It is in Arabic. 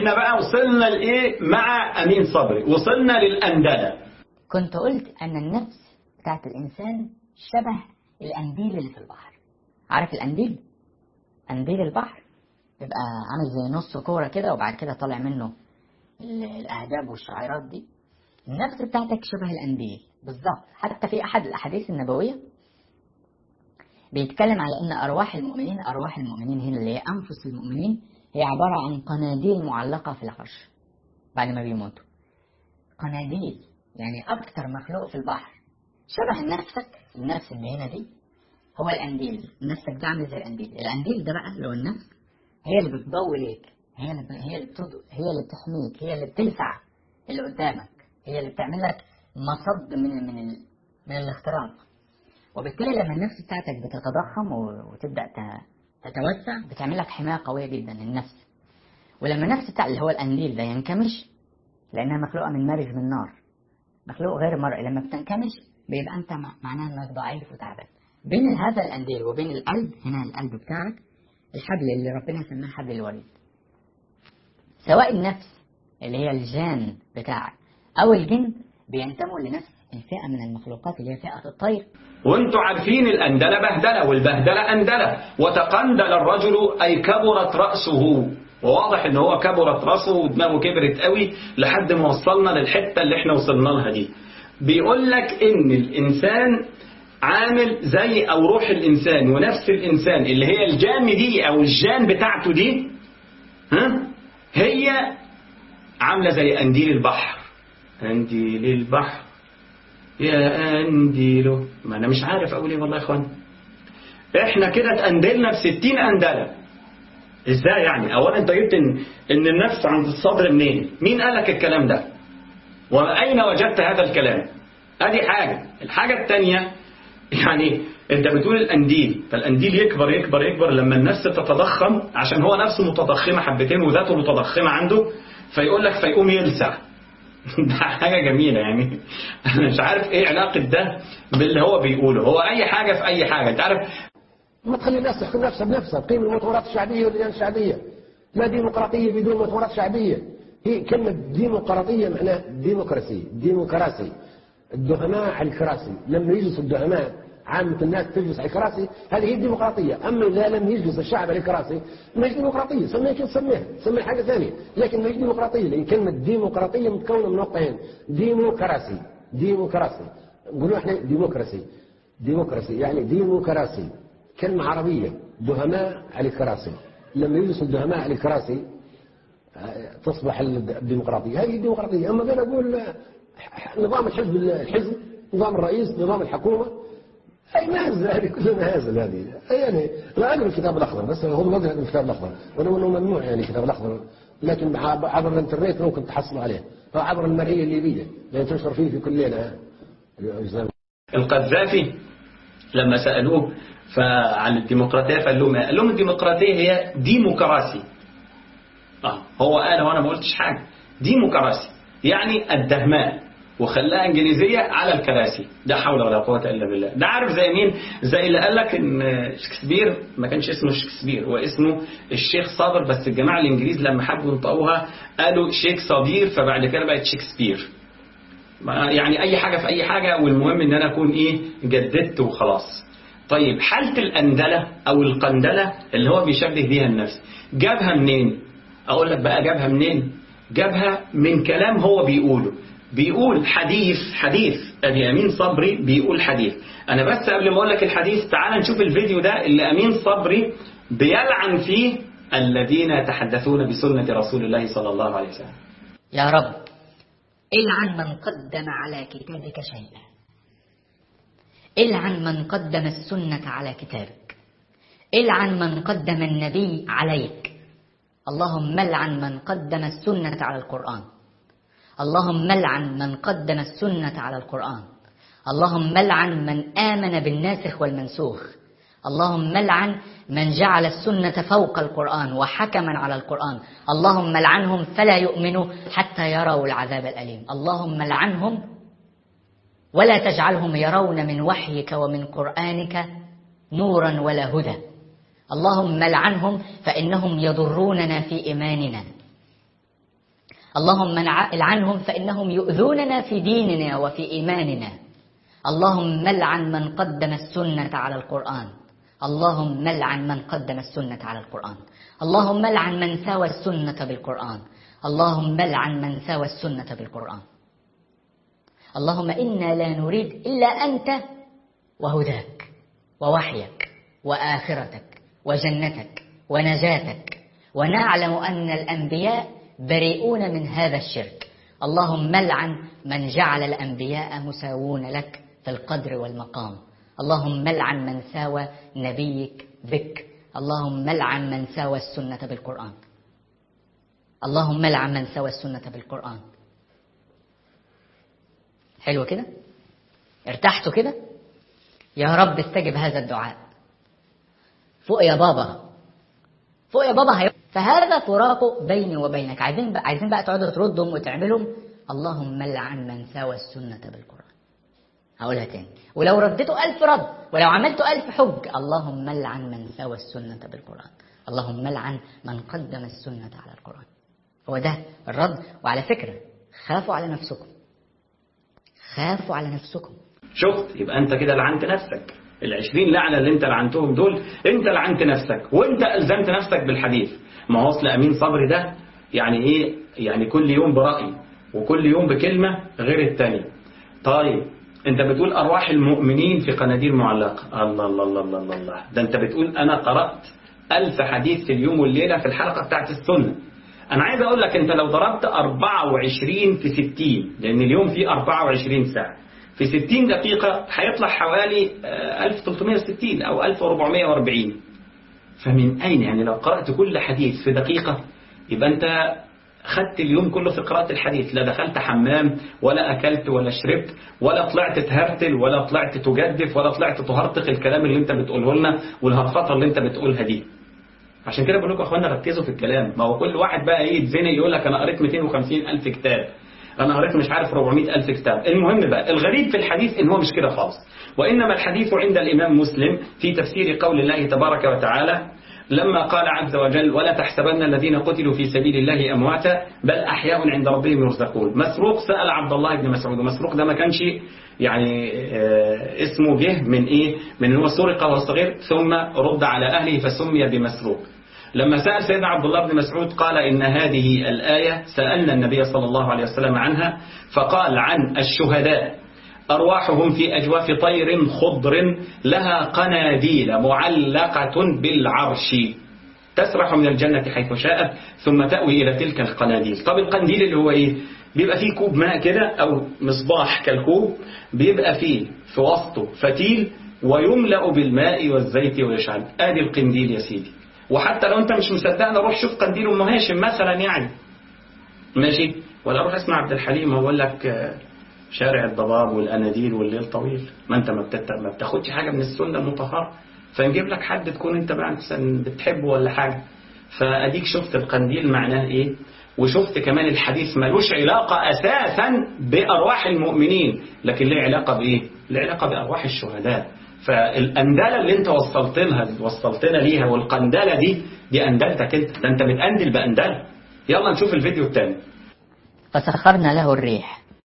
احنا بقى وصلنا لايه مع امين صبري؟ وصلنا للاندله. كنت قلت ان النفس بتاعت الانسان شبه القنديل اللي في البحر. عارف القنديل؟ قنديل البحر بيبقى عامل زي نص كوره كده، وبعد كده طالع منه الاهداب والشعيرات دي. النفس بتاعتك شبه القنديل بالظبط. حتى في احد الاحاديث النبويه بيتكلم على ان ارواح المؤمنين هنا اللي هي انفس المؤمنين هي عباره عن قناديل معلقه في العرش بعد ما بيموتوا. قناديل يعني اكتر مخلوق في البحر شبه نفسك. النفس اللي هنا دي هو القنديل. نفسك ده عامل زي القنديل. القنديل ده بقى اللي هو النفس، هي اللي بتضوي ليك، هي اللي بتضوء، هي اللي بتحميك، هي اللي بتلسع اللي قدامك، هي اللي بتعمل لك مصد من الاختراق. وبالتالي لما النفس بتاعتك بتتضخم وتبدأ تتوسع بتعمل لك حماية قوية جدا النفس. ولما النفس بتاع اللي هو القنديل ده ينكمش، لأنها مخلوقة من مارج من نار، مخلوق غير مرئي، لما بتنكمش بيبقى أنت معناها أنك ضعيف وتعبان. بين هذا القنديل وبين القلب، هنا القلب بتاعك الحبل اللي ربنا سماه حبل الوريد. سواء النفس اللي هي الجان بتاعك أو الجن بينتموا لنفس الفئة من المخلوقات اللي هي فئة الطير. وانتوا عارفين الأندلة بهدلة والبهدلة أندلة. وتقندل الرجل أي كبرت رأسه، وواضح ان هو كبرت رأسه ودماغه كبرت قوي لحد ما وصلنا للحتة اللي احنا وصلنا لها دي. بيقول لك ان الإنسان عامل زي أو روح الإنسان ونفس الإنسان اللي هي الجان دي أو الجان بتاعته دي هي عاملة زي قنديل البحر. قنديل البحر يا قنديله، ما أنا مش عارف أقول إيه والله يا إخوان. إحنا كده اتقندلنا ب60 قندلة. إزاي يعني؟ أولا أنت جبت إن النفس عند الصدر منين؟ مين قالك الكلام ده؟ وأين وجدت هذا الكلام؟ أدي حاجة. الحاجة الثانية يعني أنت بتقول القنديل، فالقنديل يكبر يكبر يكبر لما النفس تتضخم، عشان هو نفسه متضخمة حبتين وذاته متضخمة عنده، فيقول لك فيقوم يلسع. ده حاجة جميلة يعني. أنا مش عارف إيه علاقة ده باللي هو بيقوله. هو أي حاجة في أي حاجة. أنت عارف ما تخلي الناس تحكم نفسها بنفسها، تقيم المؤتمرات الشعبية واللجان الشعبية. لا ديمقراطية بدون مؤتمرات شعبية. هي كلمة ديمقراطية معناها ديمقراسي. الدهماء على الكراسي، لما يجلس الدهماء عامة الناس تجلس على الكراسي، هذه هي الديمقراطية. أما إذا لم يجلس الشعب على الكراسي ما هي ديمقراطية. سميها حاجة ثانية، لكن ما هي ديمقراطية، لأن كلمة ديمقراطية متكونة من نقطتين: ديمقراسي. نقولوا احنا ديمقراسي يعني ديمقراسي، كلمة عربية. دهماء على الكراسي، لما يجلس الدهماء على الكراسي تصبح الديمقراطية. هذه الديمقراطية. أما بين أقول نظام الحزب، نظام الرئيس، نظام الحكومة، أي مهزة هذه، كلها مهازة هذه. يعني لا أقرأ الكتاب الأخضر، بس هم ما قرأوا الكتاب الأخضر، ولو أنه ممنوع يعني الكتاب الأخضر، لكن عبر الإنترنت ممكن تحصلوا عليه، أو عبر المرئية الليبية لأن تنشر فيه في كل ليلة. القذافي لما سألوه فعن الديمقراطية فقال لهم الديمقراطية هي ديمقراسي. هو قال وانا ما قلتش حاجة. ديمقراسي يعني الدهماء، وخلاها انجليزية على الكراسي. لا حول ولا قوة الا بالله. ده عارف زي مين؟ زي اللي قال لك ان شكسبير ما كانش اسمه شكسبير، هو اسمه الشيخ صابر، بس الجماعة الانجليز لما حبوا ينطقوها قالوا شيخ صابير، فبعد كده بقت شكسبير. يعني اي حاجة في اي حاجة، والمهم ان انا اكون جددت وخلاص. طيب حالة الأندلة أو القندلة اللي هو بيشبه بيها النفس، جابها منين؟ أقول لك بقى جابها منين؟ جابها من كلام هو بيقول حديث أبي أمين صبري بيقول حديث. أنا بس قبل ما أقول لك الحديث تعال نشوف الفيديو ده اللي أمين صبري بيلعن فيه الذين يتحدثون بسنة رسول الله صلى الله عليه وسلم. يا رب العن من قدم على كتابك شيئا، العن من قدم السنة على كتابك، العن من قدم النبي عليك. اللهم العن من قدم السنة على القرآن، اللهم العن من قدم السنة على القرآن، اللهم العن من آمن بالناسخ والمنسوخ، اللهم العن من جعل السنة فوق القرآن وحكما على القرآن، اللهم العنهم فلا يؤمنوا حتى يروا العذاب الأليم، اللهم العنهم ولا تجعلهم يرون من وحيك ومن قرآنك نورا ولا هدى، اللهم لعنهم فإنهم يضروننا في إيماننا. اللهم العنهم فإنهم يؤذوننا في ديننا وفي إيماننا. اللهم لعن من قدم السنة على القرآن. اللهم لعن من قدم السنة على القرآن. اللهم لعن من ساوى السنة بالقرآن. اللهم لعن من ساوى السنة بالقرآن. اللهم إنا لا نريد إلا أنت وهداك ووحيك وآخرتك وجنتك ونجاتك، ونعلم أن الأنبياء بريئون من هذا الشرك. اللهم لعن من جعل الأنبياء مساوون لك في القدر والمقام. اللهم لعن من ساوى نبيك بك. اللهم لعن من ساوى السنة بالقرآن. اللهم لعن من ساوى السنة بالقرآن. حلو كده؟ ارتحتوا كده؟ يا رب استجب هذا الدعاء. فوق يا بابا، فوق يا بابا. فهذا فراق بيني وبينك. عايزين بقى تقعدوا تردهم وتعملهم. اللهم لعن من ساوى السنة بالقرآن. هقولها تاني، ولو رديتوا 1000 رد، ولو عملتوا 1000 حج. اللهم لعن من ساوى السنة بالقرآن. اللهم لعن من قدم السنة على القرآن. هو ده الرد. وعلى فكرة خافوا على نفسكم، خافوا على نفسكم. شفت؟ يبقى أنت كده لعنت نفسك. 20 لعنة اللي أنت لعنتهم دول أنت لعنت نفسك، وأنت ألزمت نفسك بالحديث. ما هو أصل أمين صبري ده يعني إيه؟ يعني كل يوم برأي وكل يوم بكلمة غير التاني. طيب أنت بتقول أرواح المؤمنين في قناديل معلقة. الله الله الله الله الله. ده أنت بتقول أنا قرأت 1000 حديث في اليوم والليلة في الحلقة بتاعت السنة. أنا عايز أقول لك أنت لو ضربت 24 في 60، لأن اليوم فيه 24 ساعة، في 60 دقيقة هيطلع حوالي 1360 أو 1440. فمن أين يعني لو قرأت كل حديث في دقيقة يبقى أنت خدت اليوم كله في قراءة الحديث. لا دخلت حمام ولا أكلت ولا شربت ولا طلعت تهرتل ولا طلعت تجدف ولا طلعت تهرطق الكلام اللي أنت بتقوله لنا والهرفطة اللي أنت بتقولها دي. عشان كده بقول لكم يا أخوانا ركزوا في الكلام. ما هو كل واحد بقى يتزنق يقول لك أنا قريت 250 ألف كتاب، أنا قريت مش عارف 400 ألف كتاب. المهم بقى الغريب في الحديث إن هو مش كده خالص. وإنما الحديث عند الإمام مسلم في تفسير قول الله تبارك وتعالى لما قال عز وجل ولا تحسبن الذين قتلوا في سبيل الله أمواتا بل أحياء عند ربهم يرزقون. مسروق سأل عبد الله بن مسعود، ومسروق ده ما كانش يعني اسمه جه من إيه؟ من إن هو سرق وهو صغير ثم رد على أهله فسمي بمسروق. لما سأل سيدنا عبد الله بن مسعود قال إن هذه الآية سألنا النبي صلى الله عليه وسلم عنها فقال عن الشهداء أرواحهم في أجواف طير خضر لها قناديل معلقة بالعرش تسرح من الجنة حيث شاءت ثم تأوي إلى تلك القناديل. طب القنديل اللي هو إيه؟ بيبقى فيه كوب ماء كده أو مصباح كالكوب، بيبقى فيه في وسطه فتيل ويملأ بالماء والزيت ويشعل. آدي القنديل يا سيدي. وحتى لو أنت مش مصدقنا روح شوف قنديل أم هاشم مثلا يعني ماشي، ولا روح اسمع عبد الحليم وأقول لك شارع الضباب والأناديل والليل طويل. ما أنت ما بتاخدش حاجة من السنة المطهرة، فنجيب لك حد تكون أنت بقى بتحبه ولا حاجة. فأديك شفت القنديل معناه إيه، وشفت كمان الحديث ملوش علاقة أساسا بأرواح المؤمنين، لكن له علاقة بإيه؟ له علاقة بأرواح الشهداء. فالأندلة اللي أنت وصلتنا ليها والقندلة دي أندلتك أنت، ده أنت بتأندل بأندلة. يلا نشوف الفيديو الثاني. فسخرنا له الريح